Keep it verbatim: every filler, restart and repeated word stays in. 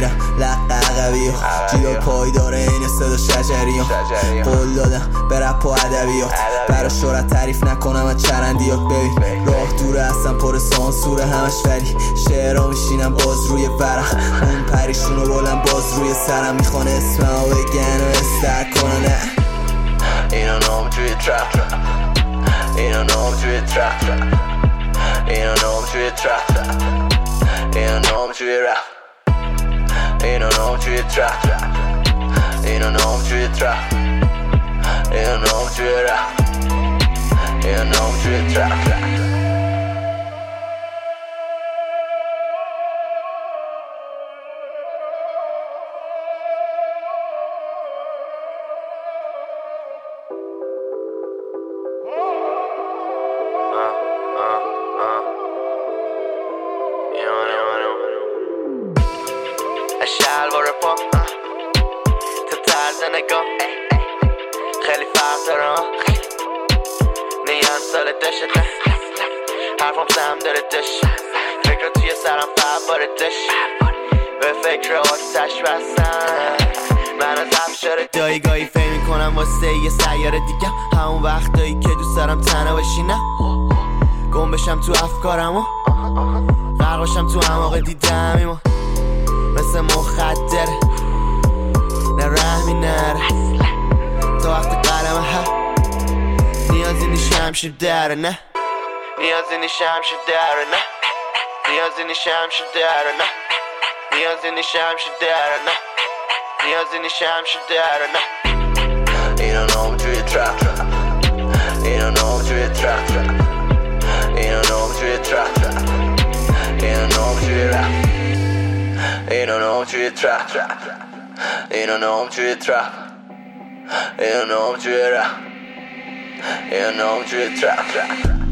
میرم لقه قوی ها جیبا پای داره این صدا شجری ها قول دادم به رپ و ادبیات برا شهرت تعریف نکنم از چرندیات ببین راه دوره هستم پر سانسوره همش ولی شعرها میشینم باز روی ورق اون پریشونو بلند باز روی سرم میخوان اسممو بگن و استر کنن اینو نام توی ترپ اینو نام توی ترپ اینو نام توی ترپ اینو نام توی رپ اینو نام توی ترپ اینو نام توی ترپ اینو نام توی رپ اینو نام توی ترپ شلوار پا تو طرز نگاه خیلی فرق داره نیان سال دشت حرفم سم داره دش فکر توی سرم فباره دش به فکر آتش بستن من از افشار دایی گاهی فهم میکنم واسه یه سیاره دیگه همون وقتایی که دوست دارم تنها بشینم گم بشم تو افکارم و غرق بشم تو اعماق دیدم مثل مخدر نه رحمی نره تا وقت قلمه ها نیازی نیشه همشیر داره نه نیازی نیشه همشیر داره نه نیازی نیشه همشیر داره نه نیازی نیشه همشیر داره نه نیازی نیشه همشیر داره نه اینو نام توی ترپ اینو نام توی ترپ اینو نام توی ترپ اینو نام توی رپ اینو نام توی ترپ اینو نام توی ترپ اینو نام توی رپ اینو نام توی ترپ